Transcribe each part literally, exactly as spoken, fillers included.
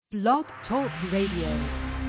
Blog Talk Radio.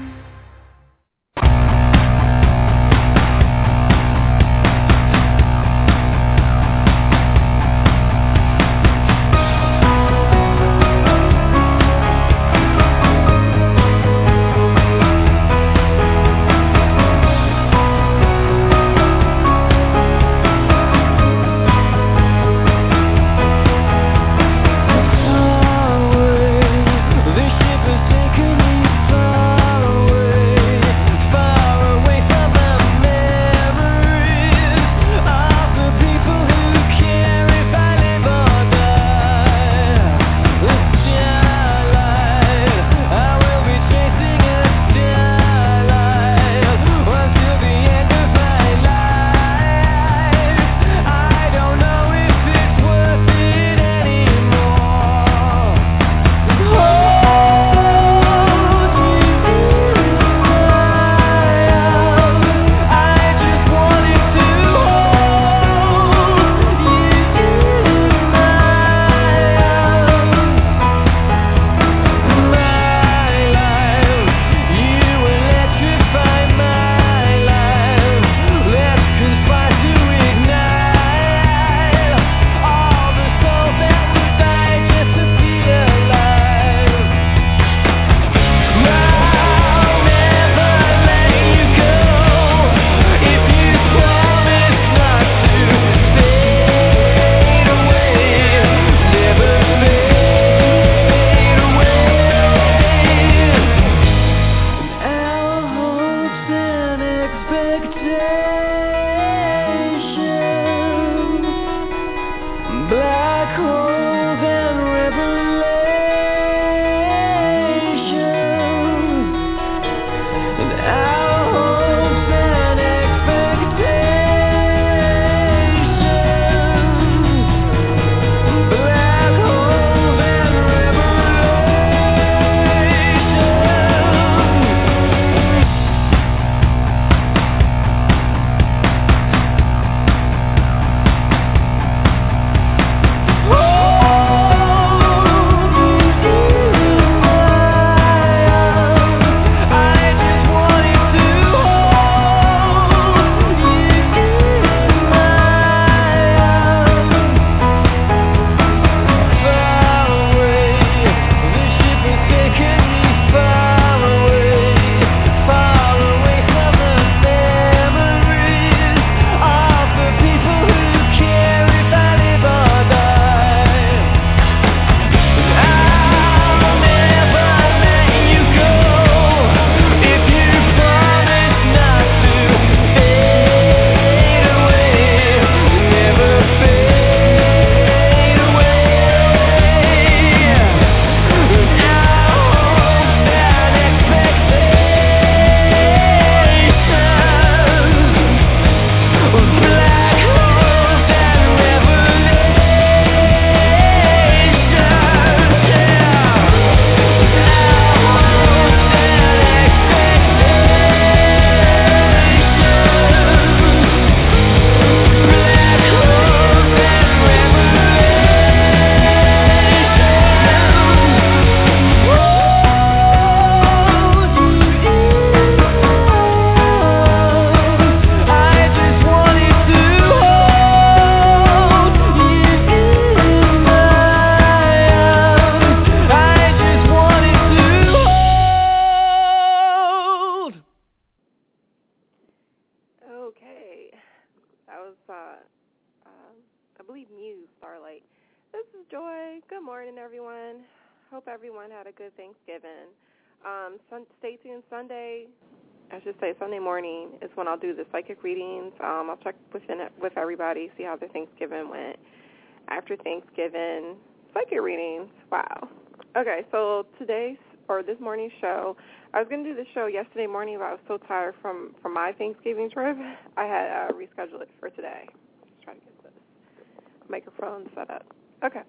Everyone had a good Thanksgiving. Um, sun, stay tuned Sunday, I should say Sunday morning is when I'll do the psychic readings. Um, I'll check within it with everybody, see how their Thanksgiving went. After Thanksgiving, psychic readings. Wow. Okay, so today's or this morning's show, I was going to do the show yesterday morning, but I was so tired from, from my Thanksgiving trip, I had uh, rescheduled it for today. Let's try to get this microphone set up. Okay.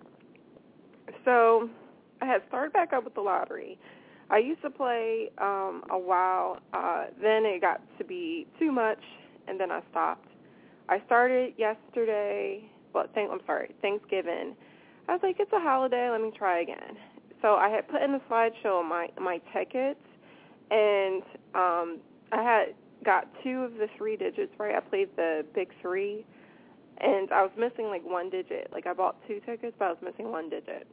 So I had started back up with the lottery. I used to play um, a while. Uh, then it got to be too much, and then I stopped. I started yesterday, well, thank, I'm sorry, Thanksgiving. I was like, it's a holiday. Let me try again. So I had put in the slideshow my my tickets, and um, I had got two of the three digits right. I played the big three, and I was missing like one digit. Like I bought two tickets, but I was missing one digit.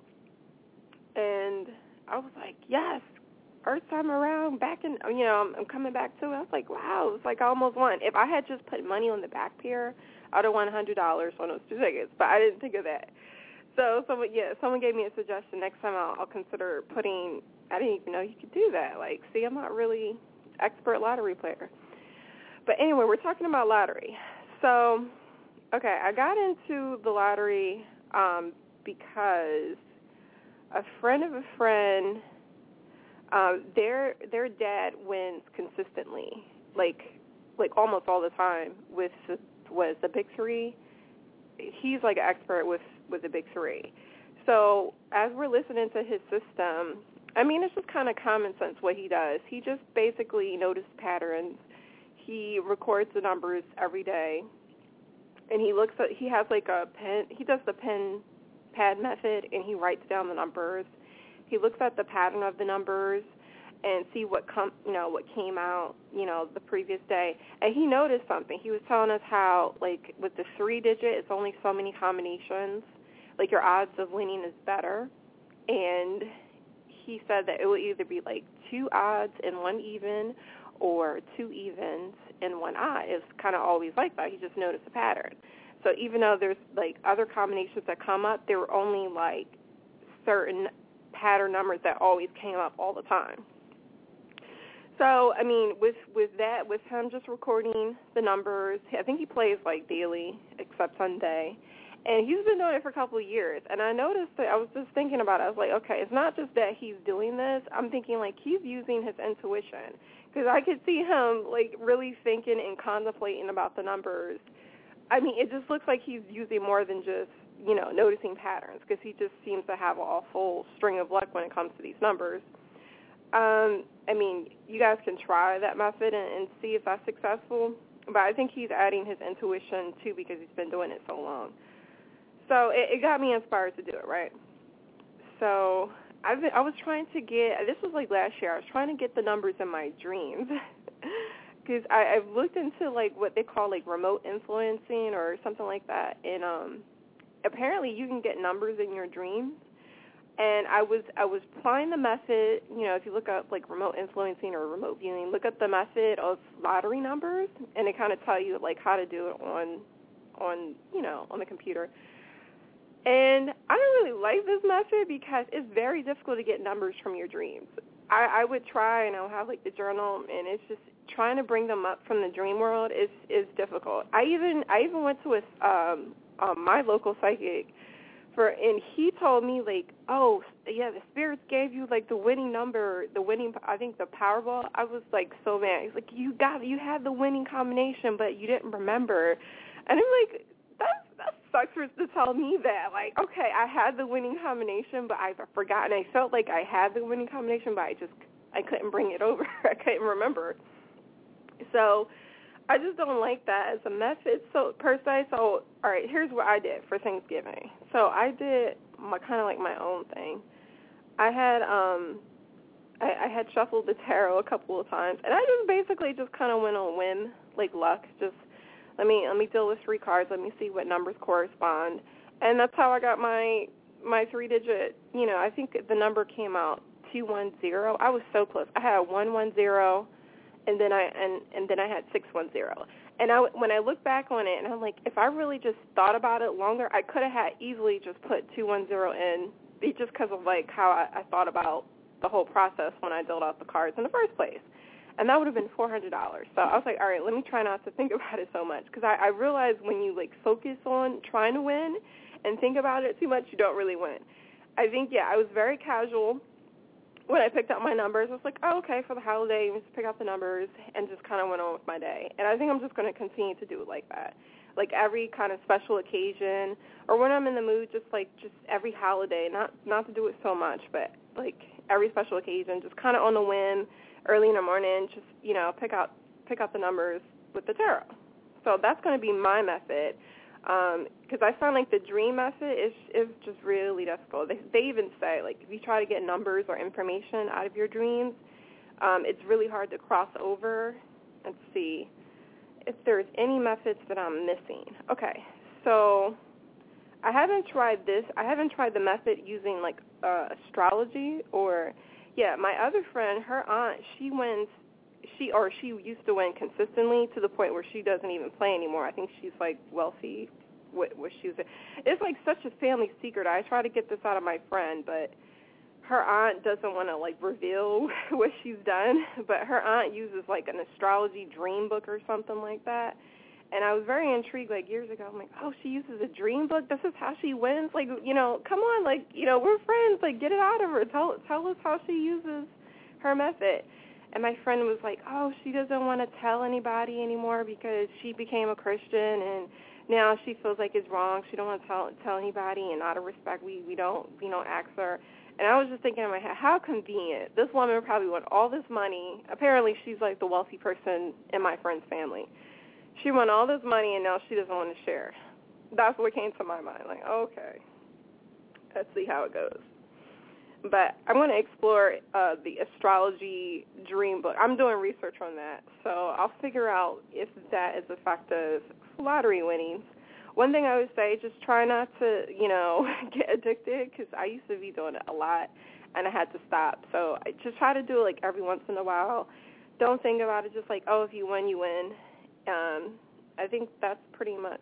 And I was like, yes, first time around, back in, you know, I'm, I'm coming back to it. I was like, wow, it's like I almost won. If I had just put money on the back pair, I would have won one hundred dollars on those two tickets, but I didn't think of that. So, someone, yeah, someone gave me a suggestion. Next time I'll, I'll consider putting, I didn't even know you could do that. Like, see, I'm not really expert lottery player. But anyway, we're talking about lottery. So, okay, I got into the lottery um, because a friend of a friend, um, their their dad wins consistently, like like almost all the time with the, was the big three. He's like an expert with, with the big three. So as we're listening to his system, I mean, it's just kind of common sense what he does. He just basically notices patterns. He records the numbers every day, and he looks at, he has like a pen, he does the pen pad method, and he writes down the numbers. He looks at the pattern of the numbers and see what come, you know, what came out, you know, the previous day. And he noticed something. He was telling us how, like, with the three digit, it's only so many combinations. Like, your odds of winning is better. And he said that it would either be, like, two odds and one even or two evens and one odd. It's kind of always like that. He just noticed a pattern. So even though there's, like, other combinations that come up, there were only, like, certain pattern numbers that always came up all the time. So, I mean, with, with that, with him just recording the numbers, I think he plays, like, daily, except Sunday. And he's been doing it for a couple of years. And I noticed that I was just thinking about it. I was like, okay, it's not just that he's doing this. I'm thinking, like, he's using his intuition. Because I could see him, like, really thinking and contemplating about the numbers. I mean, it just looks like he's using more than just, you know, noticing patterns, because he just seems to have a full string of luck when it comes to these numbers. Um, I mean, you guys can try that method and, and see if that's successful, but I think he's adding his intuition, too, because he's been doing it so long. So it, it got me inspired to do it, right? So I've been, I was trying to get, this was like last year, I was trying to get the numbers in my dreams, because I've looked into, like, what they call, like, remote influencing or something like that, and um, apparently you can get numbers in your dreams. And I was I was applying the method, you know, if you look up, like, remote influencing or remote viewing, look up the method of lottery numbers, and it kind of tell you, like, how to do it on, on you know, on the computer. And I don't really like this method because it's very difficult to get numbers from your dreams. I, I would try, and I'll have, like, the journal, and it's just trying to bring them up from the dream world is, is difficult. I even I even went to a, um, um, my local psychic, For, and he told me, like, oh, yeah, the spirits gave you, like, the winning number, the winning, I think, the Powerball. I was, like, so mad. He's like, you got, you had the winning combination, but you didn't remember. And I'm like, that, that sucks for, to tell me that. Like, okay, I had the winning combination, but I forgot, and I felt like I had the winning combination, but I just, I couldn't bring it over. I couldn't remember. So I just don't like that as a method, so per se. So, all right, here's what I did for Thanksgiving. So I did my kind of like my own thing. I had um, I, I had shuffled the tarot a couple of times, and I just basically just kind of went on whim, like luck. Just let me let me deal with three cards. Let me see what numbers correspond, and that's how I got my my three digit. You know, I think the number came out two one zero. I was so close. I had one one zero. And then I and, and then I had six one zero. And I, when I look back on it, and I'm like, if I really just thought about it longer, I could have had easily just put two one zero in, just because of, like, how I, I thought about the whole process when I dealt out the cards in the first place. And that would have been four hundred dollars. So I was like, all right, let me try not to think about it so much, because I, I realized when you, like, focus on trying to win and think about it too much, you don't really win. I think, yeah, I was very casual. When I picked out my numbers, I was like, oh, okay, for the holiday, just pick out the numbers, and just kind of went on with my day. And I think I'm just going to continue to do it like that. Like every kind of special occasion, or when I'm in the mood, just like just every holiday, not not to do it so much, but like every special occasion, just kind of on the whim, early in the morning, just, you know, pick out pick out the numbers with the tarot. So that's going to be my method. Because um, I found, like, the dream method is is just really difficult. They, they even say, like, if you try to get numbers or information out of your dreams, um, it's really hard to cross over. Let's see if there's any methods that I'm missing. Okay, so I haven't tried this. I haven't tried the method using, like, uh, astrology or, yeah, my other friend, her aunt, she wins, she or she used to win consistently to the point where she doesn't even play anymore. I think she's, like, wealthy. What, what she was, it's, like, such a family secret. I try to get this out of my friend, but her aunt doesn't want to, like, reveal what she's done. But her aunt uses, like, an astrology dream book or something like that. And I was very intrigued, like, years ago. I'm like, oh, she uses a dream book? This is how she wins? Like, you know, come on, like, you know, we're friends. Like, get it out of her. Tell, tell us how she uses her method. And my friend was like, oh, she doesn't want to tell anybody anymore because she became a Christian, and now she feels like it's wrong. She don't want to tell tell anybody, and out of respect, we, we don't we don't ask her. And I was just thinking in my head, how convenient. This woman probably won all this money. Apparently, she's like the wealthy person in my friend's family. She won all this money, and now she doesn't want to share. That's what came to my mind. Like, okay, let's see how it goes. But I'm going to explore uh, the astrology dream book. I'm doing research on that, so I'll figure out if that is effective for lottery winnings. One thing I would say, just try not to, you know, get addicted, because I used to be doing it a lot, and I had to stop. So I just try to do it, like, every once in a while. Don't think about it just like, oh, if you win, you win. Um, I think that's pretty much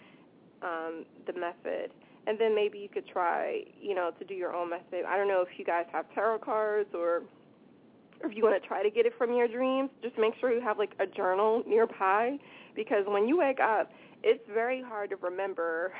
um, the method. And then maybe you could try, you know, to do your own method. I don't know if you guys have tarot cards or if you want to try to get it from your dreams. Just make sure you have, like, a journal nearby, because when you wake up, it's very hard to remember.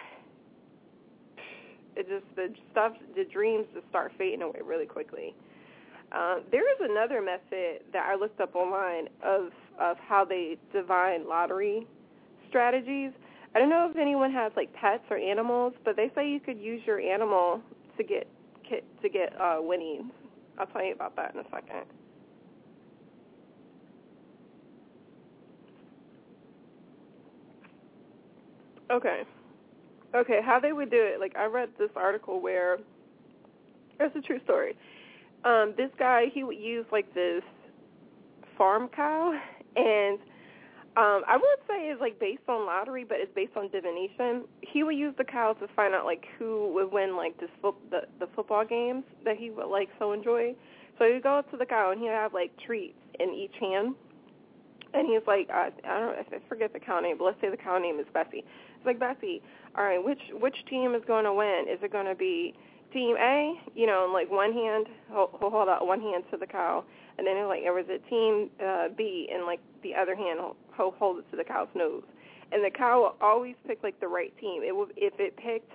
It just, the stuff, the dreams just start fading away really quickly. Uh, there is another method that I looked up online of, of how they divine lottery strategies. I don't know if anyone has, like, pets or animals, but they say you could use your animal to get to get uh, winnings. I'll tell you about that in a second. Okay. Okay, how they would do it, like, I read this article where, it's a true story. Um, this guy, he would use, like, this farm cow, and Um, I would say it's, like, based on lottery, but it's based on divination. He would use the cow to find out, like, who would win, like, this fo- the, the football games that he would, like, so enjoy. So he would go up to the cow, and he would have, like, treats in each hand. And he's like, uh, I don't know, I forget the cow name, but let's say the cow name is Bessie. It's like, Bessie, all right, which which team is going to win? Is it going to be Team A, you know, in, like, one hand, he'll, he'll hold out one hand to the cow, and then, like, or was it Team uh, B, and, like, the other hand, he'll, he'll hold it to the cow's nose. And the cow will always pick, like, the right team. It will, if it picked,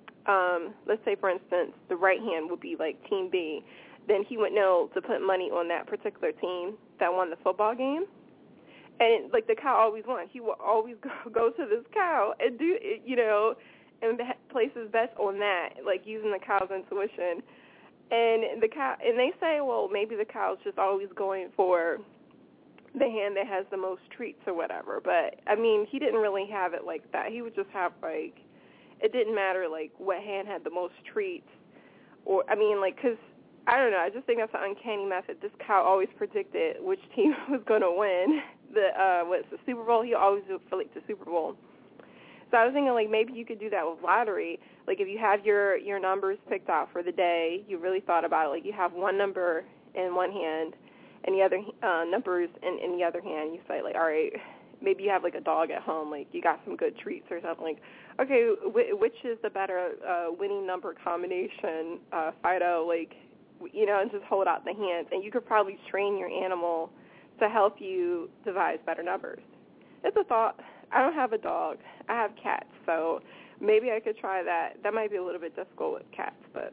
um, let's say, for instance, the right hand would be, like, Team B, then he would know to put money on that particular team that won the football game. And, like, the cow always won. He will always go, go to this cow and do, you know, and place his bets on that, like, using the cow's intuition. And the cow, and they say, well, maybe the cow's just always going for the hand that has the most treats or whatever. But, I mean, he didn't really have it like that. He would just have, like, it didn't matter, like, what hand had the most treats. Or, I mean, like, because, I don't know, I just think that's an uncanny method. This cow always predicted which team was going to win. The, uh, what's the Super Bowl? He always would for, like, the Super Bowl. So I was thinking, like, maybe you could do that with lottery. Like, if you have your, your numbers picked out for the day, you really thought about it. Like, you have one number in one hand and the other uh, numbers in, in the other hand. You say, like, all right, maybe you have, like, a dog at home. Like, you got some good treats or something. Like, okay, w- which is the better uh, winning number combination, uh, Fido, like, you know, and just hold out the hands. And you could probably train your animal to help you devise better numbers. It's a thought. I don't have a dog. I have cats, so maybe I could try that. That might be a little bit difficult with cats, but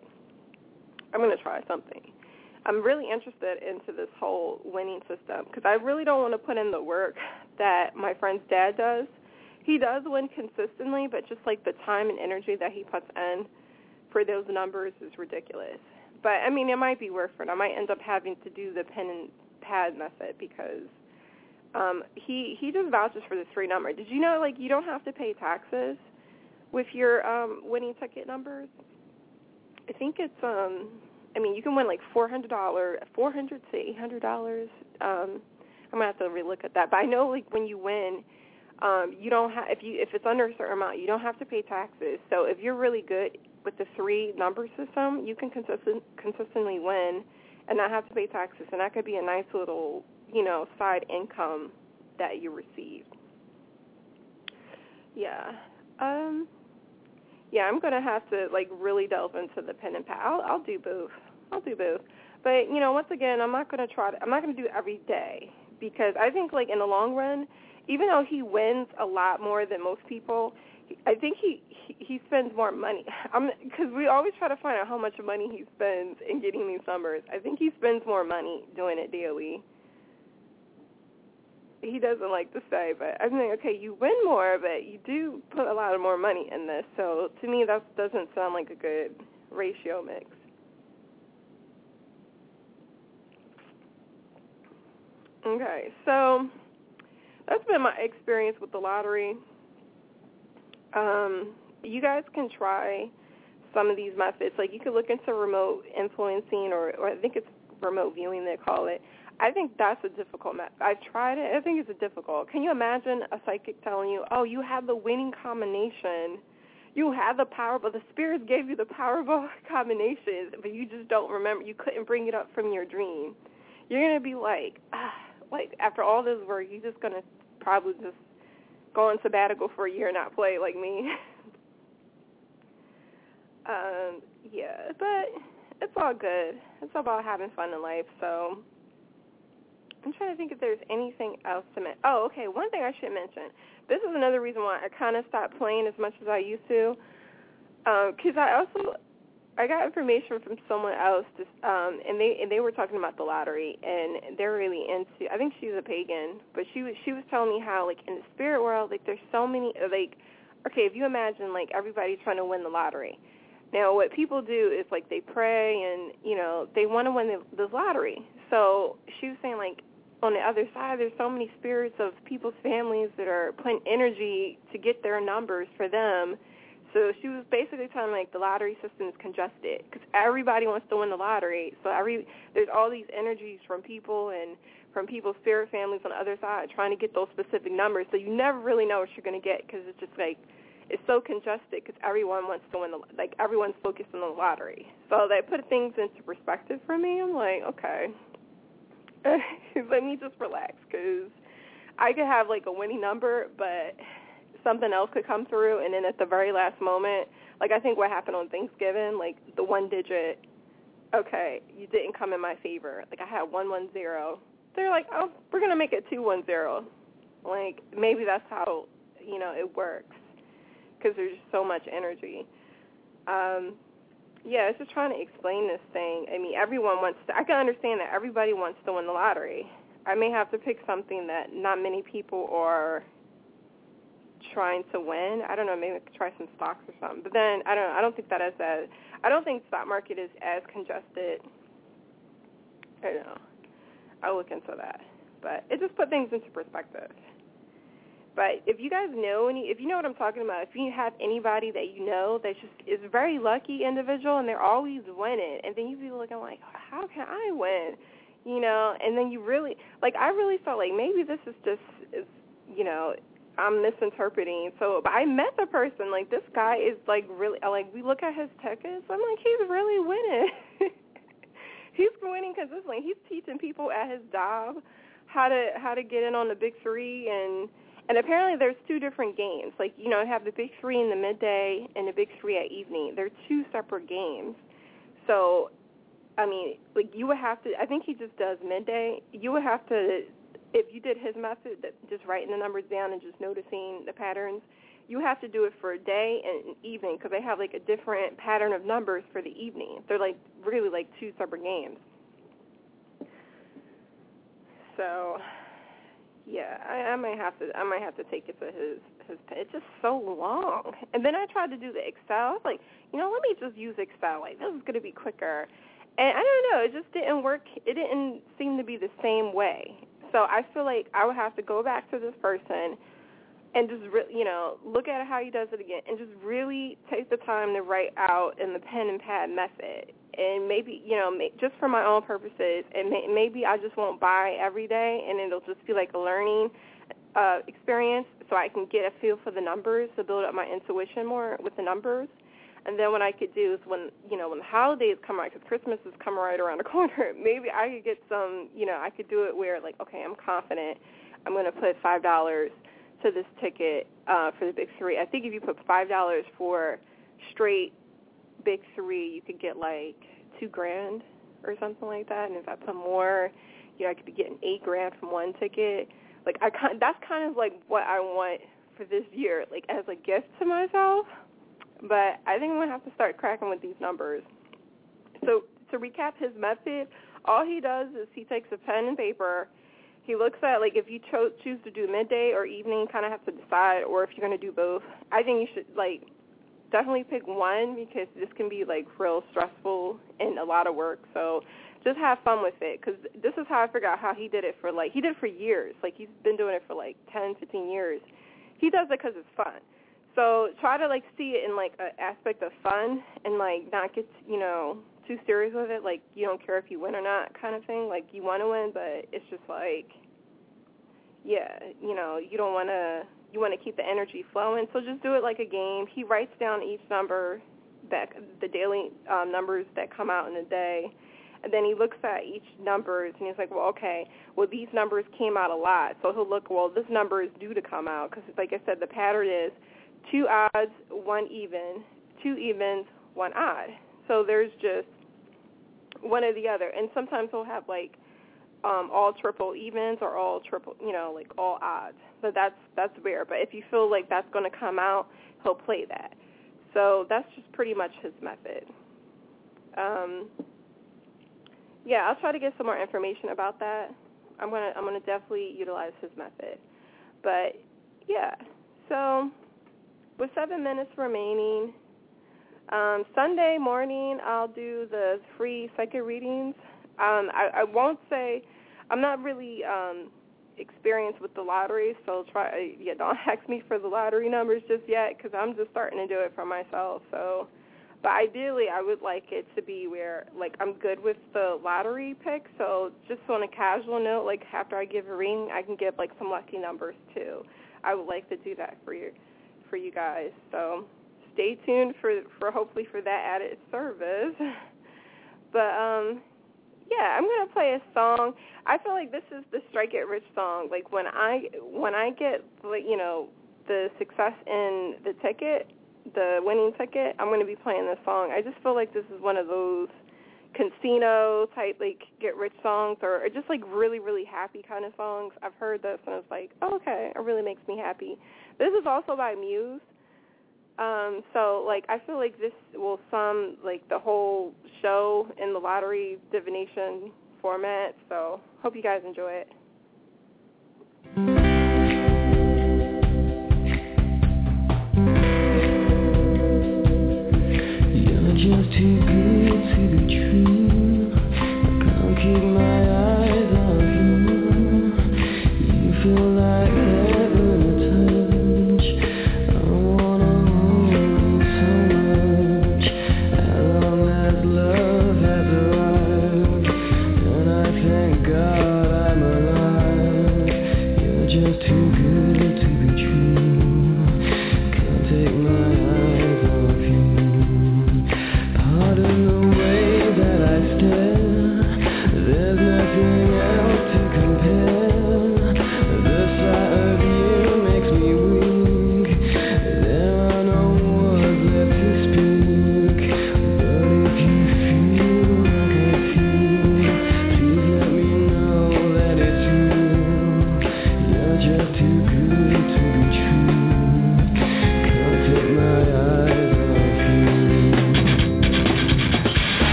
I'm going to try something. I'm really interested into this whole winning system because I really don't want to put in the work that my friend's dad does. He does win consistently, but just like the time and energy that he puts in for those numbers is ridiculous. But, I mean, it might be worth it. I might end up having to do the pen and pad method because Um, he, he just vouches for the three number. Did you know, like, you don't have to pay taxes with your um, winning ticket numbers. I think it's, um, I mean, you can win like four hundred dollars, four hundred dollars to eight hundred dollars. Um, I'm gonna have to relook at that. But I know, like, when you win, um, you don't have if you if it's under a certain amount, you don't have to pay taxes. So if you're really good with the three number system, you can consistent, consistently win and not have to pay taxes, and that could be a nice little, you know, side income that you receive. Yeah. Um, yeah, I'm going to have to, like, really delve into the pen and pad. I'll, I'll do both. I'll do both. But, you know, once again, I'm not going to try to, I'm not going to do it every day because I think, like, in the long run, even though he wins a lot more than most people, I think he, he, he spends more money. Because we always try to find out how much money he spends in getting these numbers. I think he spends more money doing it daily. He doesn't like to say, but I'm like, okay, you win more, but you do put a lot of more money in this. So to me, that doesn't sound like a good ratio mix. Okay, so that's been my experience with the lottery. Um, you guys can try some of these methods. Like, you could look into remote influencing, or, or I think it's remote viewing they call it. I think that's a difficult method. I've tried it. I think it's a difficult. Can you imagine a psychic telling you, oh, you have the winning combination. You had the Powerball. The spirits gave you the Powerball combinations, but you just don't remember. You couldn't bring it up from your dream. You're going to be like, ah, like, after all this work, you're just going to probably just go on sabbatical for a year and not play like me. um, yeah, but it's all good. It's all about having fun in life, so I'm trying to think if there's anything else to mention. Oh, okay, one thing I should mention. This is another reason why I kind of stopped playing as much as I used to, because um, I also, I got information from someone else, just, um, and they and they were talking about the lottery, and they're really into, I think she's a pagan, but she was, she was telling me how, like, in the spirit world, like, there's so many, like, okay, if you imagine, like, everybody trying to win the lottery. Now, what people do is, like, they pray and, you know, they want to win the, the lottery. So she was saying, like, on the other side, there's so many spirits of people's families that are putting energy to get their numbers for them. So she was basically telling me, like, the lottery system is congested because everybody wants to win the lottery. So every there's all these energies from people and from people's spirit families on the other side trying to get those specific numbers. So you never really know what you're going to get because it's just, like, it's so congested because everyone wants to win the, like, everyone's focused on the lottery. So they put things into perspective for me. I'm like, okay. Let me just relax because I could have, like, a winning number, but something else could come through, and then at the very last moment, like I think what happened on Thanksgiving, like the one digit, okay, you didn't come in my favor. Like I had one one zero. They're like, oh, we're going to make it two one zero. Like maybe that's how, you know, it works because there's just so much energy. Um Yeah, it's just trying to explain this thing. I mean, everyone wants to, I can understand that everybody wants to win the lottery. I may have to pick something that not many people are trying to win. I don't know, maybe I could try some stocks or something. But then, I don't I don't think that is as, I don't think the stock market is as congested. I don't know. I'll look into that. But it just put things into perspective. But if you guys know any, if you know what I'm talking about, if you have anybody that you know that just is a very lucky individual and they're always winning, and then you be looking like, how can I win? You know, and then you really, like, I really felt like maybe this is just, is, you know, I'm misinterpreting. So, but I met the person, like, this guy is, like, really, like, we look at his tickets, I'm like, he's really winning. He's winning consistently. He's teaching people at his job how to how to get in on the big three, and And apparently there's two different games. Like, you know, you have the big three in the midday and the big three at evening. They're two separate games. So, I mean, like, you would have to, I think he just does midday. You would have to, if you did his method, that just writing the numbers down and just noticing the patterns, you have to do it for day and evening because they have, like, a different pattern of numbers for the evening. They're, like, really, like, two separate games. So, yeah, I, I might have to. I might have to take it to his his. It's just so long. And then I tried to do the Excel. I was like, you know, let me just use Excel. Like, this is going to be quicker. And I don't know. It just didn't work. It didn't seem to be the same way. So I feel like I would have to go back to this person, and just, re- you know, look at how he does it again, and just really take the time to write out in the pen and pad method. And maybe, you know, may, just for my own purposes, and may, maybe I just won't buy every day, and it'll just be like a learning uh, experience so I can get a feel for the numbers to build up my intuition more with the numbers. And then what I could do is when, you know, when the holidays come around, because Christmas is coming right around the corner, maybe I could get some, you know, I could do it where, like, okay, I'm confident I'm going to put five dollars to this ticket uh, for the Big Three. I think if you put five dollars for straight Big Three, you could get, like, two grand or something like that. And if I put more, you know, I could be getting eight grand from one ticket. Like, I kind, that's kind of, like, what I want for this year, like, as a gift to myself. But I think I'm going to have to start cracking with these numbers. So to recap his method, all he does is he takes a pen and paper. He looks at, like, if you cho- choose to do midday or evening, kind of have to decide, or if you're going to do both. I think you should, like, definitely pick one because this can be, like, real stressful and a lot of work. So just have fun with it because this is how I figured out how he did it for, like, he did it for years. Like, he's been doing it for, like, ten, fifteen years. He does it because it's fun. So try to, like, see it in, like, an aspect of fun and, like, not get, you know, too serious with it. Like, you don't care if you win or not kind of thing. Like, you want to win, but it's just, like, yeah, you know, you don't want to, you want to keep the energy flowing. So just do it like a game. He writes down each number, that the daily um, numbers that come out in a day. And then he looks at each numbers, and he's like, well, okay, well, these numbers came out a lot. So he'll look, well, this number is due to come out because, like I said, the pattern is two odds, one even, two evens, one odd. So there's just one or the other. And sometimes he'll have, like, um, all triple evens or all triple, you know, like all odds. So that's that's rare. But if you feel like that's going to come out, he'll play that. So that's just pretty much his method. Um, yeah, I'll try to get some more information about that. I'm gonna I'm gonna definitely utilize his method. But yeah, so with seven minutes remaining, um, Sunday morning I'll do the free psychic readings. Um, I, I won't say I'm not really um, experienced with the lottery, so try yeah don't ask me for the lottery numbers just yet because I'm just starting to do it for myself. So, but ideally I would like it to be where like I'm good with the lottery pick. So just on a casual note, like after I give a reading, I can give like some lucky numbers too. I would like to do that for you. for you guys. So stay tuned for, for hopefully for that added service. But, um, yeah, I'm going to play a song. I feel like this is the Strike It Rich song. Like when I, when I get, like, you know, the success in the ticket, the winning ticket, I'm going to be playing this song. I just feel like this is one of those casino type, like, get rich songs or, or just, like, really, really happy kind of songs. I've heard this and it's like, oh, okay, it really makes me happy. This is also by Muse. Um, so, like, I feel like this will sum, like, the whole show in the lottery divination format. So, hope you guys enjoy it. You're just too good to be true. I can't keep my eyes on you. You feel like heaven to touch. I wanna hold you so much. As long as love has arrived, and I thank God I'm alive. You're just too good to be true. Can't take my eyes off you. Pardon the way that I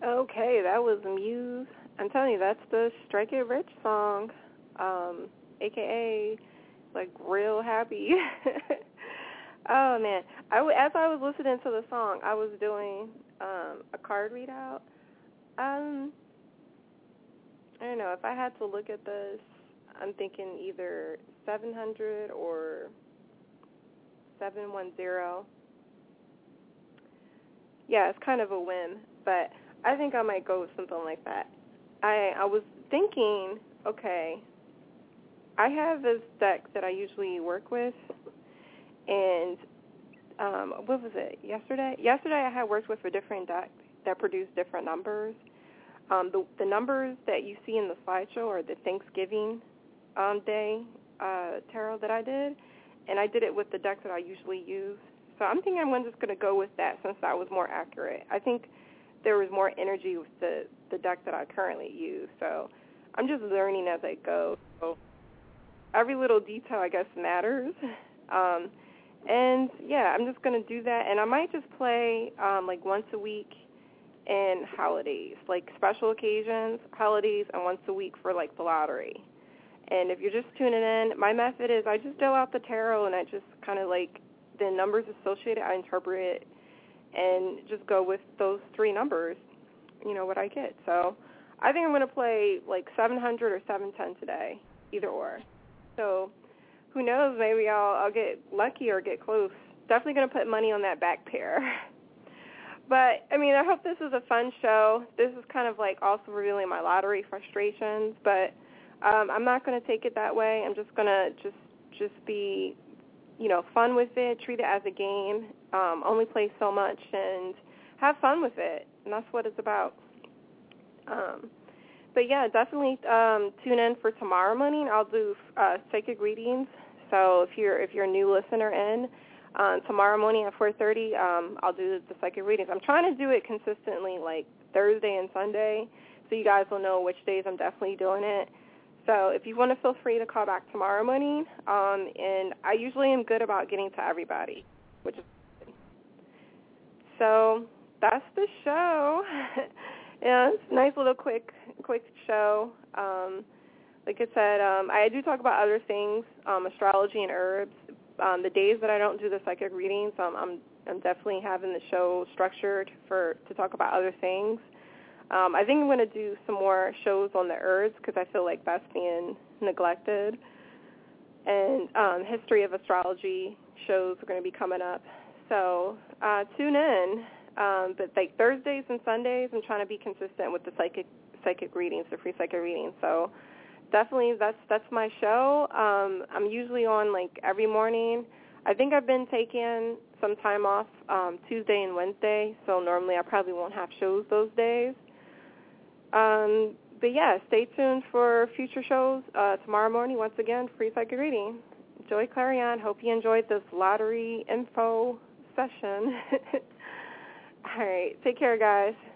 Okay, that was Muse. I'm telling you, that's the Strike It Rich song, um, a k a like Real Happy. Oh, man. I w- as I was listening to the song, I was doing um, a card readout. Um, I don't know. If I had to look at this, I'm thinking either seven hundred or seven one zero. Yeah, it's kind of a whim, but I think I might go with something like that. I I was thinking, okay, I have this deck that I usually work with, and um, what was it, yesterday? Yesterday I had worked with a different deck that produced different numbers. Um, the, the numbers that you see in the slideshow are the Thanksgiving um, Day uh, tarot that I did, and I did it with the deck that I usually use. So I'm thinking I'm just going to go with that since that was more accurate. I think there was more energy with the, the deck that I currently use. So I'm just learning as I go. So every little detail, I guess, matters. Um, and, yeah, I'm just going to do that. And I might just play, um, like, once a week and holidays, like special occasions, holidays, and once a week for, like, the lottery. And if you're just tuning in, my method is I just deal out the tarot and I just kind of, like, the numbers associated, I interpret it and just go with those three numbers, you know, what I get. So I think I'm going to play, like, seven hundred or seven ten today, either or. So who knows, maybe I'll, I'll get lucky or get close. Definitely going to put money on that back pair. But, I mean, I hope this is a fun show. This is kind of like also revealing my lottery frustrations, but um, I'm not going to take it that way. I'm just going to just just be, you know, fun with it, treat it as a game, um, only play so much, and have fun with it, and that's what it's about. Um, but, yeah, definitely um, tune in for tomorrow morning. I'll do uh, psychic readings, so if you're if you're a new listener in, Um, tomorrow morning at four thirty, um, I'll do the psychic readings. I'm trying to do it consistently, like Thursday and Sunday, so you guys will know which days I'm definitely doing it. So if you want to, feel free to call back tomorrow morning. Um, and I usually am good about getting to everybody, which is good. So that's the show. Yeah, it's a nice little quick, quick show. Um, like I said, um, I do talk about other things, um, astrology and herbs. Um, the days that I don't do the psychic readings, um, I'm I'm definitely having the show structured for to talk about other things. Um, I think I'm going to do some more shows on the herbs because I feel like that's being neglected. And um, history of astrology shows are going to be coming up. So uh, tune in. Um, but like Thursdays and Sundays, I'm trying to be consistent with the psychic psychic readings, the free psychic readings. So definitely, that's that's my show. Um, I'm usually on, like, every morning. I think I've been taking some time off um, Tuesday and Wednesday, so normally I probably won't have shows those days. Um, but, yeah, stay tuned for future shows uh, tomorrow morning. Once again, free psychic reading. Joy Clarion. Hope you enjoyed this lottery info session. All right. Take care, guys.